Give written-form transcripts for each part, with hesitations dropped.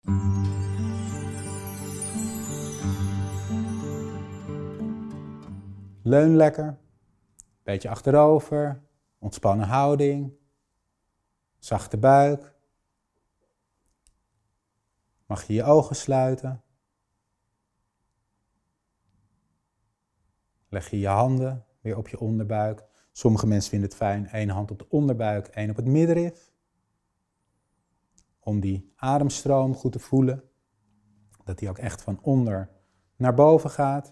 Leun lekker. Beetje achterover. Ontspannen houding. Zachte buik. Mag je je ogen sluiten. Leg je je handen weer op je onderbuik. Sommige mensen vinden het fijn, 1 hand op de onderbuik, 1 op het middenrif. Om die ademstroom goed te voelen. Dat die ook echt van onder naar boven gaat.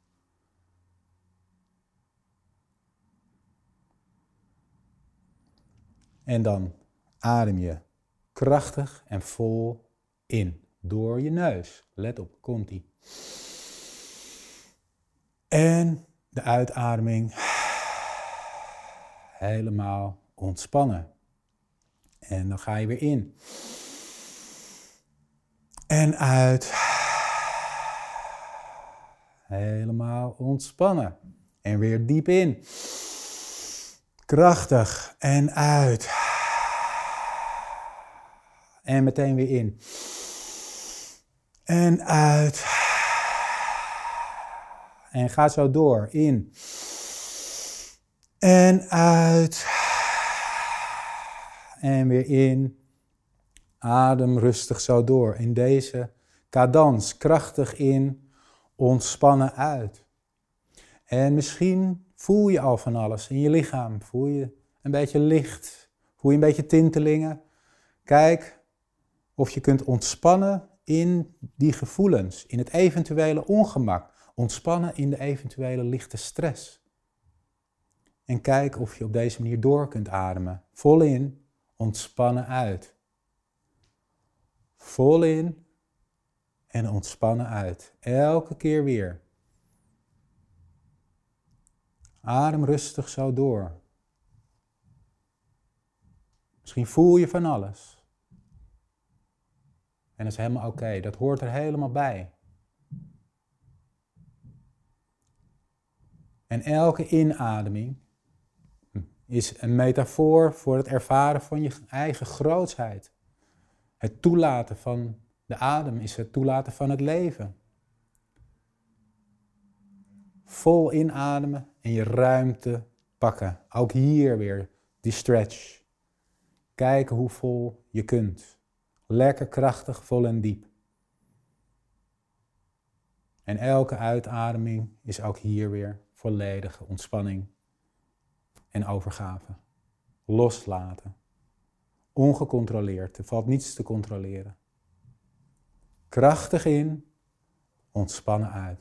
En dan adem je krachtig en vol in. Door je neus. Let op, komt-ie. En de uitademing. Helemaal ontspannen. En dan ga je weer in. En uit. Helemaal ontspannen. En weer diep in. Krachtig. En uit. En meteen weer in. En uit. En ga zo door. In. En uit. En weer in. Adem rustig zo door. In deze cadans. Krachtig in. Ontspannen uit. En misschien voel je al van alles in je lichaam. Voel je een beetje licht. Voel je een beetje tintelingen. Kijk of je kunt ontspannen in die gevoelens. In het eventuele ongemak. Ontspannen in de eventuele lichte stress. En kijk of je op deze manier door kunt ademen. Vol in, ontspannen uit. Vol in en ontspannen uit. Elke keer weer. Adem rustig zo door. Misschien voel je van alles. En dat is helemaal oké. Dat hoort er helemaal bij. En elke inademing is een metafoor voor het ervaren van je eigen grootsheid. Het toelaten van de adem is het toelaten van het leven. Vol inademen en je ruimte pakken. Ook hier weer die stretch. Kijken hoe vol je kunt. Lekker krachtig, vol en diep. En elke uitademing is ook hier weer volledige ontspanning en overgave. Loslaten. Ongecontroleerd. Er valt niets te controleren. Krachtig in, ontspannen uit.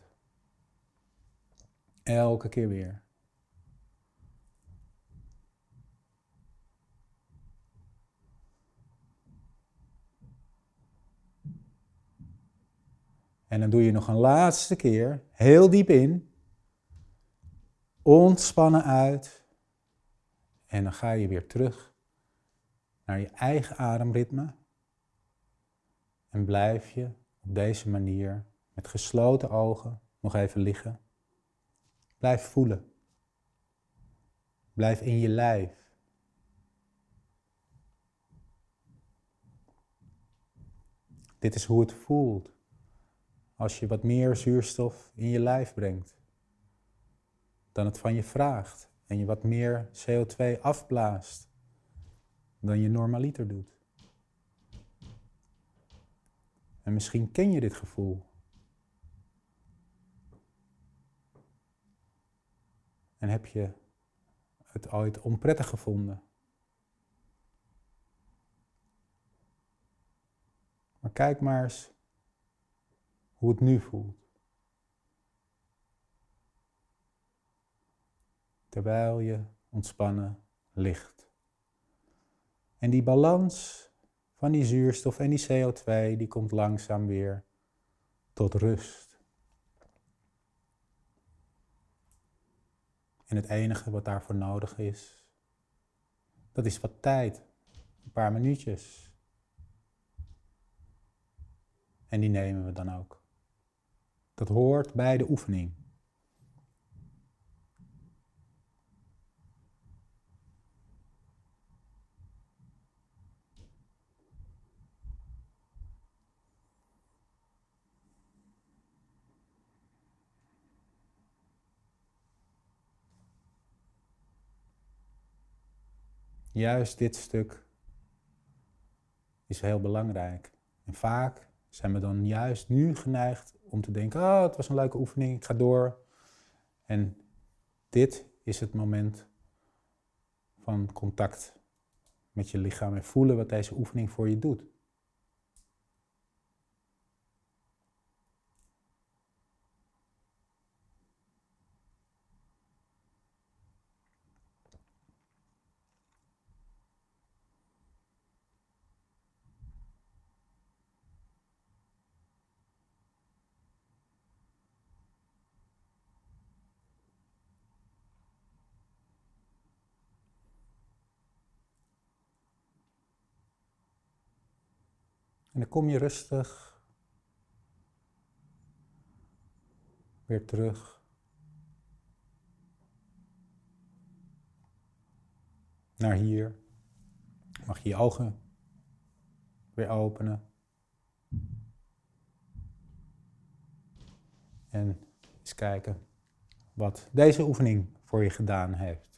Elke keer weer. En dan doe je nog een laatste keer, heel diep in. Ontspannen uit. En dan ga je weer terug naar je eigen ademritme. En blijf je op deze manier met gesloten ogen nog even liggen. Blijf voelen. Blijf in je lijf. Dit is hoe het voelt als je wat meer zuurstof in je lijf brengt dan het van je vraagt en je wat meer CO2 afblaast dan je normaliter doet. En misschien ken je dit gevoel. En heb je het ooit onprettig gevonden. Maar kijk maar eens hoe het nu voelt. Terwijl je ontspannen ligt. En die balans van die zuurstof en die CO2, die komt langzaam weer tot rust. En het enige wat daarvoor nodig is, dat is wat tijd. Een paar minuutjes. En die nemen we dan ook. Dat hoort bij de oefening. juist dit stuk is heel belangrijk. En vaak zijn we dan juist nu geneigd om te denken, oh, het was een leuke oefening, ik ga door. En dit is het moment van contact met je lichaam en voelen wat deze oefening voor je doet. En dan kom je rustig weer terug naar hier. Mag je je ogen weer openen. En eens kijken wat deze oefening voor je gedaan heeft.